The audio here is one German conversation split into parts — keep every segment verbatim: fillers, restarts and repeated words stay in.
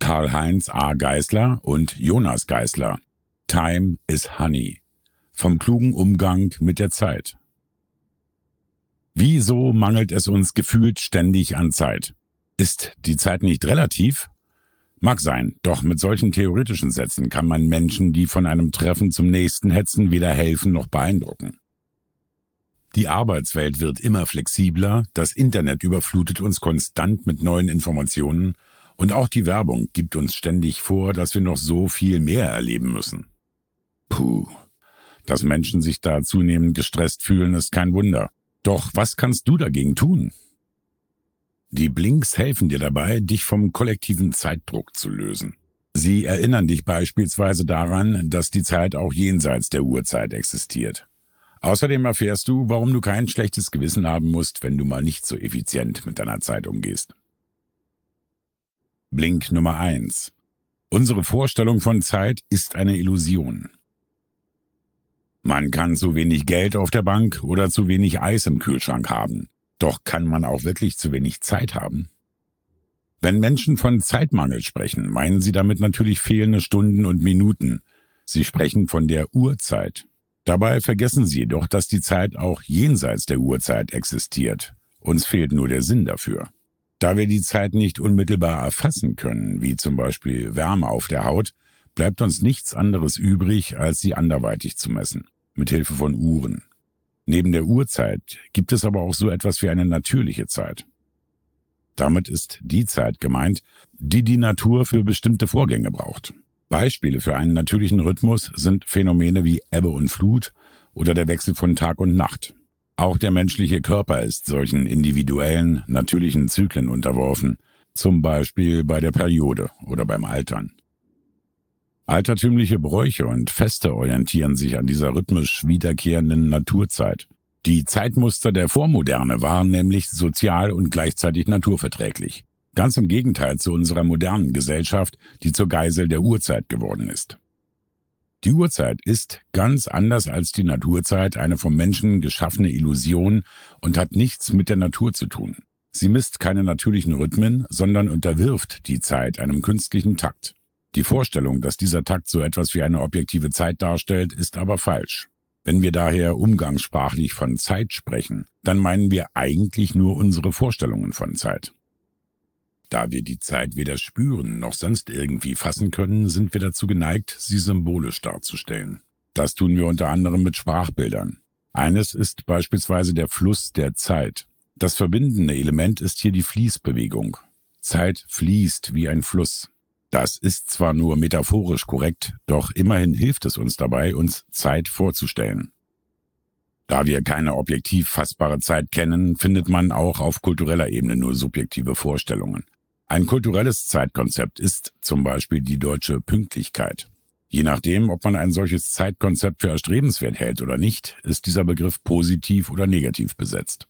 Karl-Heinz A. Geisler und Jonas Geisler. Time is Honey. Vom klugen Umgang mit der Zeit. Wieso mangelt es uns gefühlt ständig an Zeit? Ist die Zeit nicht relativ? Mag sein, doch mit solchen theoretischen Sätzen kann man Menschen, die von einem Treffen zum nächsten hetzen, weder helfen noch beeindrucken. Die Arbeitswelt wird immer flexibler, das Internet überflutet uns konstant mit neuen Informationen und auch die Werbung gibt uns ständig vor, dass wir noch so viel mehr erleben müssen. Puh, dass Menschen sich da zunehmend gestresst fühlen, ist kein Wunder. Doch was kannst du dagegen tun? Die Blinks helfen dir dabei, dich vom kollektiven Zeitdruck zu lösen. Sie erinnern dich beispielsweise daran, dass die Zeit auch jenseits der Uhrzeit existiert. Außerdem erfährst du, warum du kein schlechtes Gewissen haben musst, wenn du mal nicht so effizient mit deiner Zeit umgehst. Blink Nummer eins. Unsere Vorstellung von Zeit ist eine Illusion. Man kann zu wenig Geld auf der Bank oder zu wenig Eis im Kühlschrank haben. Doch kann man auch wirklich zu wenig Zeit haben? Wenn Menschen von Zeitmangel sprechen, meinen sie damit natürlich fehlende Stunden und Minuten. Sie sprechen von der Uhrzeit. Dabei vergessen sie jedoch, dass die Zeit auch jenseits der Uhrzeit existiert. Uns fehlt nur der Sinn dafür. Da wir die Zeit nicht unmittelbar erfassen können, wie zum Beispiel Wärme auf der Haut, bleibt uns nichts anderes übrig, als sie anderweitig zu messen, mit Hilfe von Uhren. Neben der Uhrzeit gibt es aber auch so etwas wie eine natürliche Zeit. Damit ist die Zeit gemeint, die die Natur für bestimmte Vorgänge braucht. Beispiele für einen natürlichen Rhythmus sind Phänomene wie Ebbe und Flut oder der Wechsel von Tag und Nacht. Auch der menschliche Körper ist solchen individuellen, natürlichen Zyklen unterworfen, zum Beispiel bei der Periode oder beim Altern. Altertümliche Bräuche und Feste orientieren sich an dieser rhythmisch wiederkehrenden Naturzeit. Die Zeitmuster der Vormoderne waren nämlich sozial und gleichzeitig naturverträglich. Ganz im Gegenteil zu unserer modernen Gesellschaft, die zur Geisel der Urzeit geworden ist. Die Urzeit ist, ganz anders als die Naturzeit, eine vom Menschen geschaffene Illusion und hat nichts mit der Natur zu tun. Sie misst keine natürlichen Rhythmen, sondern unterwirft die Zeit einem künstlichen Takt. Die Vorstellung, dass dieser Takt so etwas wie eine objektive Zeit darstellt, ist aber falsch. Wenn wir daher umgangssprachlich von Zeit sprechen, dann meinen wir eigentlich nur unsere Vorstellungen von Zeit. Da wir die Zeit weder spüren noch sonst irgendwie fassen können, sind wir dazu geneigt, sie symbolisch darzustellen. Das tun wir unter anderem mit Sprachbildern. Eines ist beispielsweise der Fluss der Zeit. Das verbindende Element ist hier die Fließbewegung. Zeit fließt wie ein Fluss. Das ist zwar nur metaphorisch korrekt, doch immerhin hilft es uns dabei, uns Zeit vorzustellen. Da wir keine objektiv fassbare Zeit kennen, findet man auch auf kultureller Ebene nur subjektive Vorstellungen. Ein kulturelles Zeitkonzept ist zum Beispiel die deutsche Pünktlichkeit. Je nachdem, ob man ein solches Zeitkonzept für erstrebenswert hält oder nicht, ist dieser Begriff positiv oder negativ besetzt.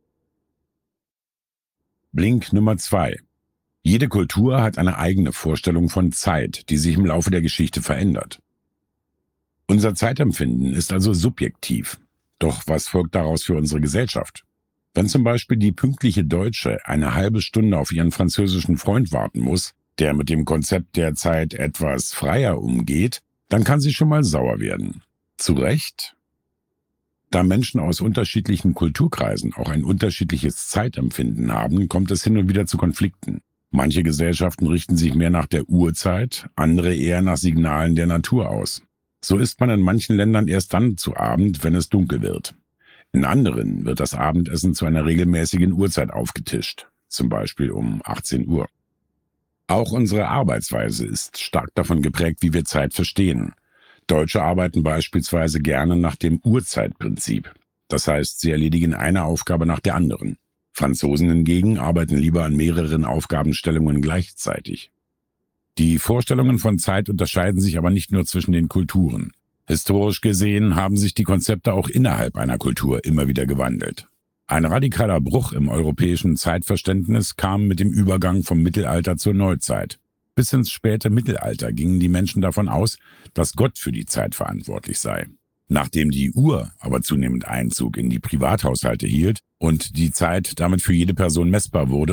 Blink Nummer zwei. Jede Kultur hat eine eigene Vorstellung von Zeit, die sich im Laufe der Geschichte verändert. Unser Zeitempfinden ist also subjektiv. Doch was folgt daraus für unsere Gesellschaft? Wenn zum Beispiel die pünktliche Deutsche eine halbe Stunde auf ihren französischen Freund warten muss, der mit dem Konzept der Zeit etwas freier umgeht, dann kann sie schon mal sauer werden. Zu Recht? Da Menschen aus unterschiedlichen Kulturkreisen auch ein unterschiedliches Zeitempfinden haben, kommt es hin und wieder zu Konflikten. Manche Gesellschaften richten sich mehr nach der Uhrzeit, andere eher nach Signalen der Natur aus. So isst man in manchen Ländern erst dann zu Abend, wenn es dunkel wird. In anderen wird das Abendessen zu einer regelmäßigen Uhrzeit aufgetischt, zum Beispiel um achtzehn Uhr. Auch unsere Arbeitsweise ist stark davon geprägt, wie wir Zeit verstehen. Deutsche arbeiten beispielsweise gerne nach dem Uhrzeitprinzip. Das heißt, sie erledigen eine Aufgabe nach der anderen. Franzosen hingegen arbeiten lieber an mehreren Aufgabenstellungen gleichzeitig. Die Vorstellungen von Zeit unterscheiden sich aber nicht nur zwischen den Kulturen. Historisch gesehen haben sich die Konzepte auch innerhalb einer Kultur immer wieder gewandelt. Ein radikaler Bruch im europäischen Zeitverständnis kam mit dem Übergang vom Mittelalter zur Neuzeit. Bis ins späte Mittelalter gingen die Menschen davon aus, dass Gott für die Zeit verantwortlich sei. Nachdem die Uhr aber zunehmend Einzug in die Privathaushalte hielt und die Zeit damit für jede Person messbar wurde,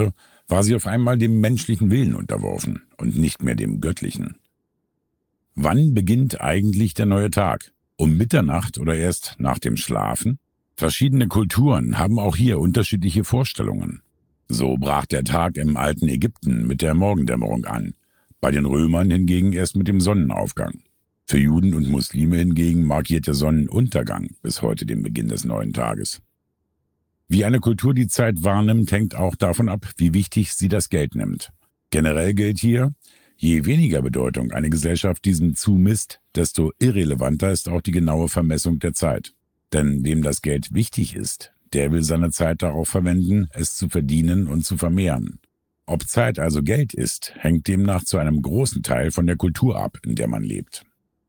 war sie auf einmal dem menschlichen Willen unterworfen und nicht mehr dem göttlichen. Wann beginnt eigentlich der neue Tag? Um Mitternacht oder erst nach dem Schlafen? Verschiedene Kulturen haben auch hier unterschiedliche Vorstellungen. So brach der Tag im alten Ägypten mit der Morgendämmerung an, bei den Römern hingegen erst mit dem Sonnenaufgang. Für Juden und Muslime hingegen markiert der Sonnenuntergang bis heute den Beginn des neuen Tages. Wie eine Kultur die Zeit wahrnimmt, hängt auch davon ab, wie wichtig sie das Geld nimmt. Generell gilt hier, je weniger Bedeutung eine Gesellschaft diesem zumisst, desto irrelevanter ist auch die genaue Vermessung der Zeit. Denn wem das Geld wichtig ist, der will seine Zeit darauf verwenden, es zu verdienen und zu vermehren. Ob Zeit also Geld ist, hängt demnach zu einem großen Teil von der Kultur ab, in der man lebt.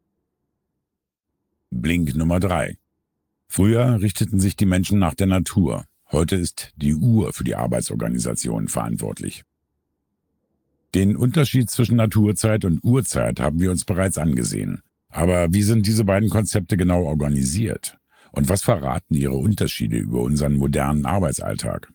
Blink Nummer drei. Früher richteten sich die Menschen nach der Natur. Heute ist die Uhr für die Arbeitsorganisation verantwortlich. Den Unterschied zwischen Naturzeit und Urzeit haben wir uns bereits angesehen. Aber wie sind diese beiden Konzepte genau organisiert? Und was verraten ihre Unterschiede über unseren modernen Arbeitsalltag?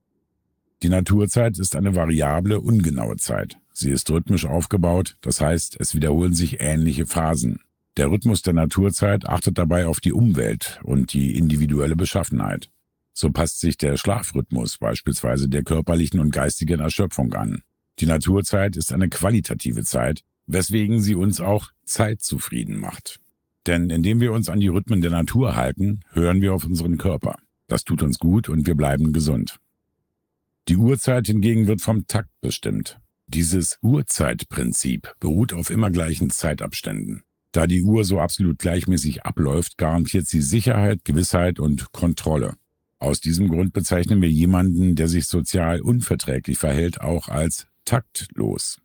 Die Naturzeit ist eine variable, ungenaue Zeit. Sie ist rhythmisch aufgebaut, das heißt, es wiederholen sich ähnliche Phasen. Der Rhythmus der Naturzeit achtet dabei auf die Umwelt und die individuelle Beschaffenheit. So passt sich der Schlafrhythmus beispielsweise der körperlichen und geistigen Erschöpfung an. Die Naturzeit ist eine qualitative Zeit, weswegen sie uns auch zeitzufrieden macht. Denn indem wir uns an die Rhythmen der Natur halten, hören wir auf unseren Körper. Das tut uns gut und wir bleiben gesund. Die Uhrzeit hingegen wird vom Takt bestimmt. Dieses Uhrzeitprinzip beruht auf immer gleichen Zeitabständen. Da die Uhr so absolut gleichmäßig abläuft, garantiert sie Sicherheit, Gewissheit und Kontrolle. Aus diesem Grund bezeichnen wir jemanden, der sich sozial unverträglich verhält, auch als taktlos.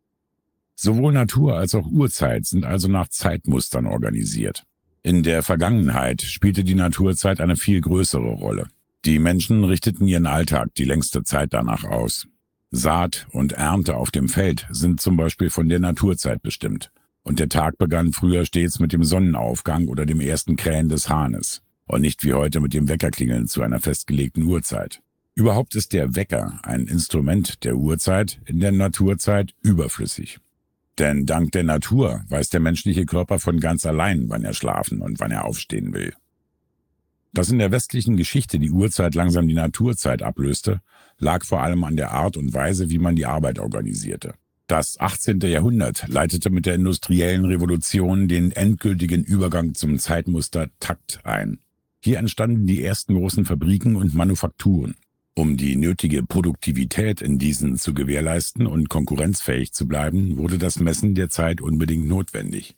Sowohl Natur als auch Urzeit sind also nach Zeitmustern organisiert. In der Vergangenheit spielte die Naturzeit eine viel größere Rolle. Die Menschen richteten ihren Alltag die längste Zeit danach aus. Saat und Ernte auf dem Feld sind zum Beispiel von der Naturzeit bestimmt. Und der Tag begann früher stets mit dem Sonnenaufgang oder dem ersten Krähen des Hahnes und nicht wie heute mit dem Weckerklingeln zu einer festgelegten Uhrzeit. Überhaupt ist der Wecker, ein Instrument der Uhrzeit, in der Naturzeit überflüssig. Denn dank der Natur weiß der menschliche Körper von ganz allein, wann er schlafen und wann er aufstehen will. Dass in der westlichen Geschichte die Uhrzeit langsam die Naturzeit ablöste, lag vor allem an der Art und Weise, wie man die Arbeit organisierte. Das achtzehnte. Jahrhundert leitete mit der industriellen Revolution den endgültigen Übergang zum Zeitmuster Takt ein. Hier entstanden die ersten großen Fabriken und Manufakturen. Um die nötige Produktivität in diesen zu gewährleisten und konkurrenzfähig zu bleiben, wurde das Messen der Zeit unbedingt notwendig.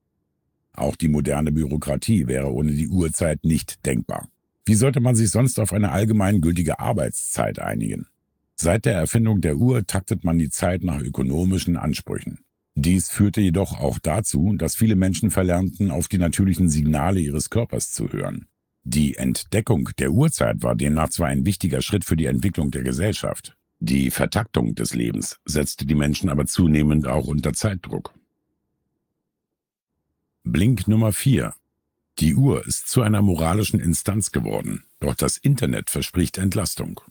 Auch die moderne Bürokratie wäre ohne die Uhrzeit nicht denkbar. Wie sollte man sich sonst auf eine allgemeingültige Arbeitszeit einigen? Seit der Erfindung der Uhr taktet man die Zeit nach ökonomischen Ansprüchen. Dies führte jedoch auch dazu, dass viele Menschen verlernten, auf die natürlichen Signale ihres Körpers zu hören. Die Entdeckung der Uhrzeit war demnach zwar ein wichtiger Schritt für die Entwicklung der Gesellschaft. Die Vertaktung des Lebens setzte die Menschen aber zunehmend auch unter Zeitdruck. Blink Nummer vier. Die Uhr ist zu einer moralischen Instanz geworden, doch das Internet verspricht Entlastung.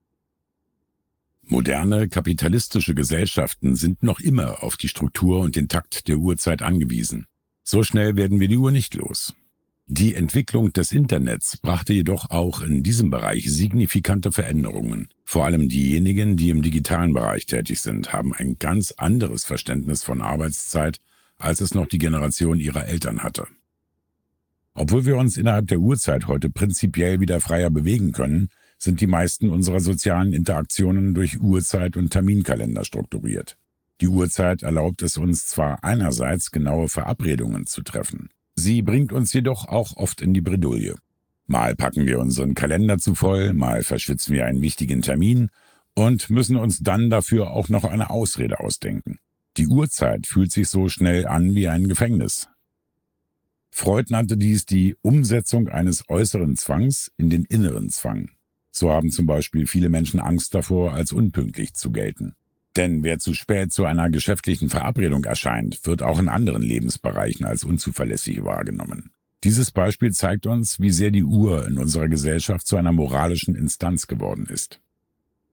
Moderne, kapitalistische Gesellschaften sind noch immer auf die Struktur und den Takt der Uhrzeit angewiesen. So schnell werden wir die Uhr nicht los. Die Entwicklung des Internets brachte jedoch auch in diesem Bereich signifikante Veränderungen. Vor allem diejenigen, die im digitalen Bereich tätig sind, haben ein ganz anderes Verständnis von Arbeitszeit, als es noch die Generation ihrer Eltern hatte. Obwohl wir uns innerhalb der Uhrzeit heute prinzipiell wieder freier bewegen können, sind die meisten unserer sozialen Interaktionen durch Uhrzeit und Terminkalender strukturiert. Die Uhrzeit erlaubt es uns zwar einerseits, genaue Verabredungen zu treffen. Sie bringt uns jedoch auch oft in die Bredouille. Mal packen wir unseren Kalender zu voll, mal verschwitzen wir einen wichtigen Termin und müssen uns dann dafür auch noch eine Ausrede ausdenken. Die Uhrzeit fühlt sich so schnell an wie ein Gefängnis. Freud nannte dies die Umsetzung eines äußeren Zwangs in den inneren Zwang. So haben zum Beispiel viele Menschen Angst davor, als unpünktlich zu gelten. Denn wer zu spät zu einer geschäftlichen Verabredung erscheint, wird auch in anderen Lebensbereichen als unzuverlässig wahrgenommen. Dieses Beispiel zeigt uns, wie sehr die Uhr in unserer Gesellschaft zu einer moralischen Instanz geworden ist.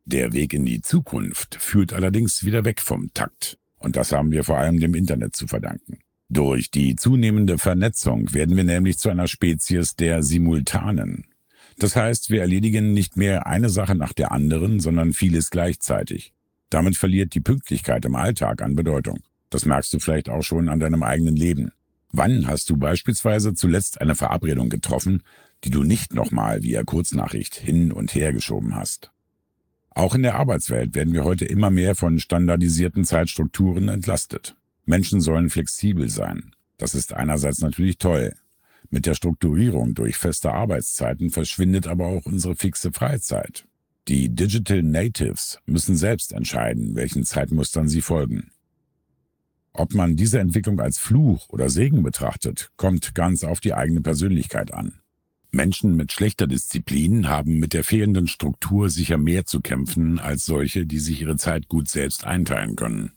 Der Weg in die Zukunft führt allerdings wieder weg vom Takt. Und das haben wir vor allem dem Internet zu verdanken. Durch die zunehmende Vernetzung werden wir nämlich zu einer Spezies der Simultanen. Das heißt, wir erledigen nicht mehr eine Sache nach der anderen, sondern vieles gleichzeitig. Damit verliert die Pünktlichkeit im Alltag an Bedeutung. Das merkst du vielleicht auch schon an deinem eigenen Leben. Wann hast du beispielsweise zuletzt eine Verabredung getroffen, die du nicht nochmal via Kurznachricht hin und her geschoben hast? Auch in der Arbeitswelt werden wir heute immer mehr von standardisierten Zeitstrukturen entlastet. Menschen sollen flexibel sein. Das ist einerseits natürlich toll. Mit der Strukturierung durch feste Arbeitszeiten verschwindet aber auch unsere fixe Freizeit. Die Digital Natives müssen selbst entscheiden, welchen Zeitmustern sie folgen. Ob man diese Entwicklung als Fluch oder Segen betrachtet, kommt ganz auf die eigene Persönlichkeit an. Menschen mit schlechter Disziplin haben mit der fehlenden Struktur sicher mehr zu kämpfen als solche, die sich ihre Zeit gut selbst einteilen können.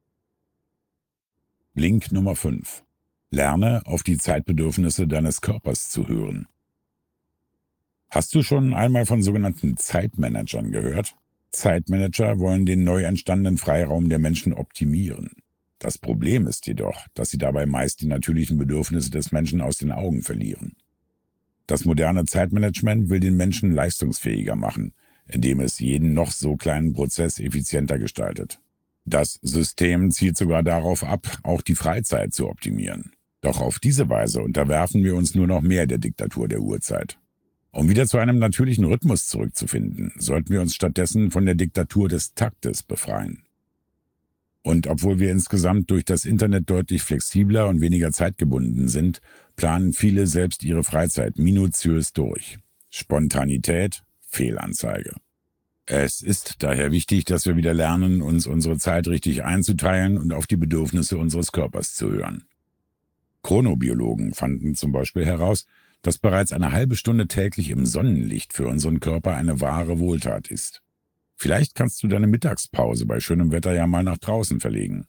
Link Nummer fünf. Lerne, auf die Zeitbedürfnisse deines Körpers zu hören. Hast du schon einmal von sogenannten Zeitmanagern gehört? Zeitmanager wollen den neu entstandenen Freiraum der Menschen optimieren. Das Problem ist jedoch, dass sie dabei meist die natürlichen Bedürfnisse des Menschen aus den Augen verlieren. Das moderne Zeitmanagement will den Menschen leistungsfähiger machen, indem es jeden noch so kleinen Prozess effizienter gestaltet. Das System zielt sogar darauf ab, auch die Freizeit zu optimieren. Doch auf diese Weise unterwerfen wir uns nur noch mehr der Diktatur der Uhrzeit. Um wieder zu einem natürlichen Rhythmus zurückzufinden, sollten wir uns stattdessen von der Diktatur des Taktes befreien. Und obwohl wir insgesamt durch das Internet deutlich flexibler und weniger zeitgebunden sind, planen viele selbst ihre Freizeit minutiös durch. Spontanität, Fehlanzeige. Es ist daher wichtig, dass wir wieder lernen, uns unsere Zeit richtig einzuteilen und auf die Bedürfnisse unseres Körpers zu hören. Chronobiologen fanden zum Beispiel heraus, dass bereits eine halbe Stunde täglich im Sonnenlicht für unseren Körper eine wahre Wohltat ist. Vielleicht kannst du deine Mittagspause bei schönem Wetter ja mal nach draußen verlegen.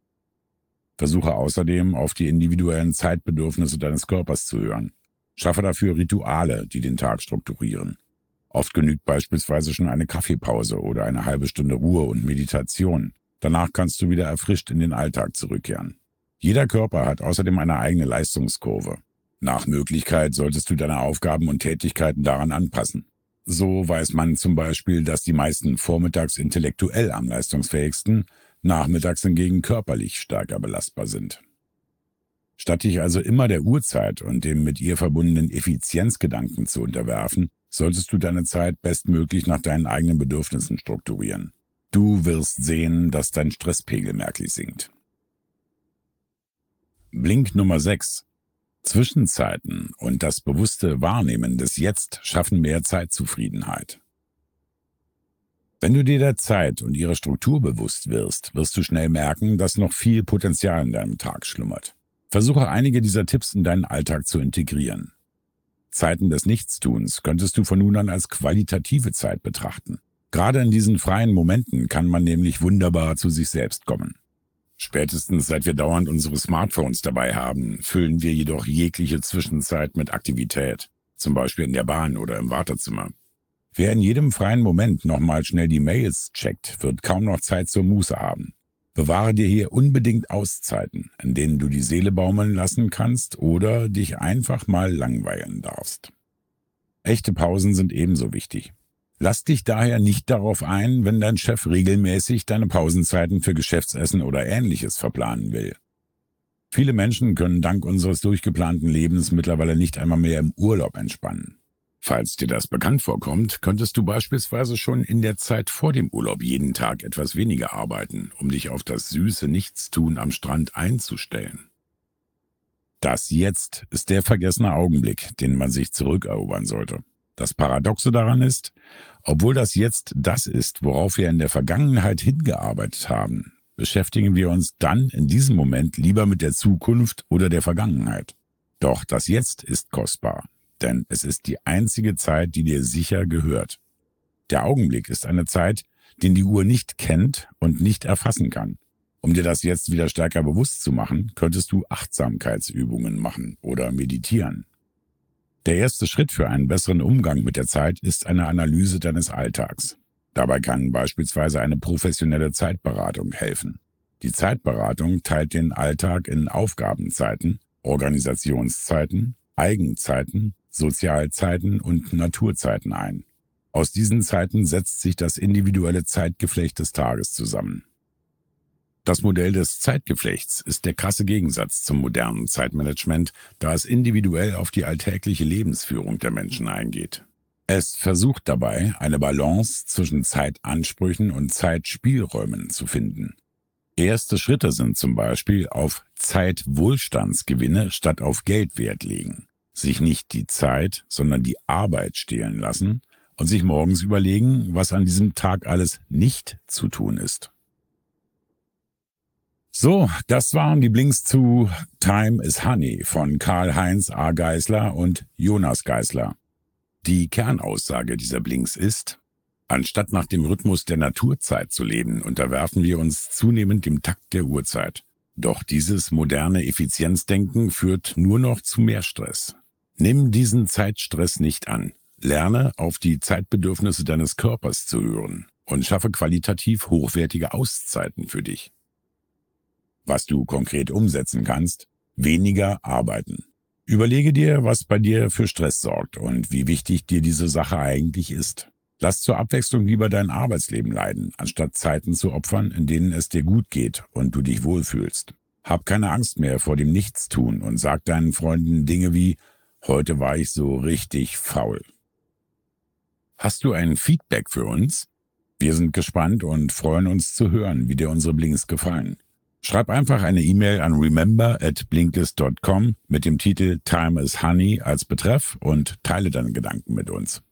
Versuche außerdem, auf die individuellen Zeitbedürfnisse deines Körpers zu hören. Schaffe dafür Rituale, die den Tag strukturieren. Oft genügt beispielsweise schon eine Kaffeepause oder eine halbe Stunde Ruhe und Meditation. Danach kannst du wieder erfrischt in den Alltag zurückkehren. Jeder Körper hat außerdem eine eigene Leistungskurve. Nach Möglichkeit solltest du deine Aufgaben und Tätigkeiten daran anpassen. So weiß man zum Beispiel, dass die meisten vormittags intellektuell am leistungsfähigsten, nachmittags hingegen körperlich stärker belastbar sind. Statt dich also immer der Uhrzeit und dem mit ihr verbundenen Effizienzgedanken zu unterwerfen, solltest du deine Zeit bestmöglich nach deinen eigenen Bedürfnissen strukturieren. Du wirst sehen, dass dein Stresspegel merklich sinkt. Blink Nummer sechs. Zwischenzeiten und das bewusste Wahrnehmen des Jetzt schaffen mehr Zeitzufriedenheit. Wenn du dir der Zeit und ihrer Struktur bewusst wirst, wirst du schnell merken, dass noch viel Potenzial in deinem Tag schlummert. Versuche einige dieser Tipps in deinen Alltag zu integrieren. Zeiten des Nichtstuns könntest du von nun an als qualitative Zeit betrachten. Gerade in diesen freien Momenten kann man nämlich wunderbar zu sich selbst kommen. Spätestens seit wir dauernd unsere Smartphones dabei haben, füllen wir jedoch jegliche Zwischenzeit mit Aktivität, zum Beispiel in der Bahn oder im Wartezimmer. Wer in jedem freien Moment nochmal schnell die Mails checkt, wird kaum noch Zeit zur Muße haben. Bewahre dir hier unbedingt Auszeiten, in denen du die Seele baumeln lassen kannst oder dich einfach mal langweilen darfst. Echte Pausen sind ebenso wichtig. Lass dich daher nicht darauf ein, wenn dein Chef regelmäßig deine Pausenzeiten für Geschäftsessen oder Ähnliches verplanen will. Viele Menschen können dank unseres durchgeplanten Lebens mittlerweile nicht einmal mehr im Urlaub entspannen. Falls dir das bekannt vorkommt, könntest du beispielsweise schon in der Zeit vor dem Urlaub jeden Tag etwas weniger arbeiten, um dich auf das süße Nichtstun am Strand einzustellen. Das Jetzt ist der vergessene Augenblick, den man sich zurückerobern sollte. Das Paradoxe daran ist, obwohl das Jetzt das ist, worauf wir in der Vergangenheit hingearbeitet haben, beschäftigen wir uns dann in diesem Moment lieber mit der Zukunft oder der Vergangenheit. Doch das Jetzt ist kostbar, denn es ist die einzige Zeit, die dir sicher gehört. Der Augenblick ist eine Zeit, den die Uhr nicht kennt und nicht erfassen kann. Um dir das Jetzt wieder stärker bewusst zu machen, könntest du Achtsamkeitsübungen machen oder meditieren. Der erste Schritt für einen besseren Umgang mit der Zeit ist eine Analyse deines Alltags. Dabei kann beispielsweise eine professionelle Zeitberatung helfen. Die Zeitberatung teilt den Alltag in Aufgabenzeiten, Organisationszeiten, Eigenzeiten, Sozialzeiten und Naturzeiten ein. Aus diesen Zeiten setzt sich das individuelle Zeitgeflecht des Tages zusammen. Das Modell des Zeitgeflechts ist der krasse Gegensatz zum modernen Zeitmanagement, da es individuell auf die alltägliche Lebensführung der Menschen eingeht. Es versucht dabei, eine Balance zwischen Zeitansprüchen und Zeitspielräumen zu finden. Erste Schritte sind zum Beispiel auf Zeitwohlstandsgewinne statt auf Geld Wert legen, sich nicht die Zeit, sondern die Arbeit stehlen lassen und sich morgens überlegen, was an diesem Tag alles nicht zu tun ist. So, das waren die Blinks zu Time is Honey von Karl-Heinz A. Geisler und Jonas Geisler. Die Kernaussage dieser Blinks ist: Anstatt nach dem Rhythmus der Naturzeit zu leben, unterwerfen wir uns zunehmend dem Takt der Uhrzeit. Doch dieses moderne Effizienzdenken führt nur noch zu mehr Stress. Nimm diesen Zeitstress nicht an. Lerne, auf die Zeitbedürfnisse deines Körpers zu hören und schaffe qualitativ hochwertige Auszeiten für dich. Was du konkret umsetzen kannst: weniger arbeiten. Überlege dir, was bei dir für Stress sorgt und wie wichtig dir diese Sache eigentlich ist. Lass zur Abwechslung lieber dein Arbeitsleben leiden, anstatt Zeiten zu opfern, in denen es dir gut geht und du dich wohlfühlst. Hab keine Angst mehr vor dem Nichtstun und sag deinen Freunden Dinge wie: Heute war ich so richtig faul. Hast du ein Feedback für uns? Wir sind gespannt und freuen uns zu hören, wie dir unsere Blinks gefallen. Schreib einfach eine E-Mail an remember at blinkist dot com mit dem Titel Time is Honey als Betreff und teile deine Gedanken mit uns.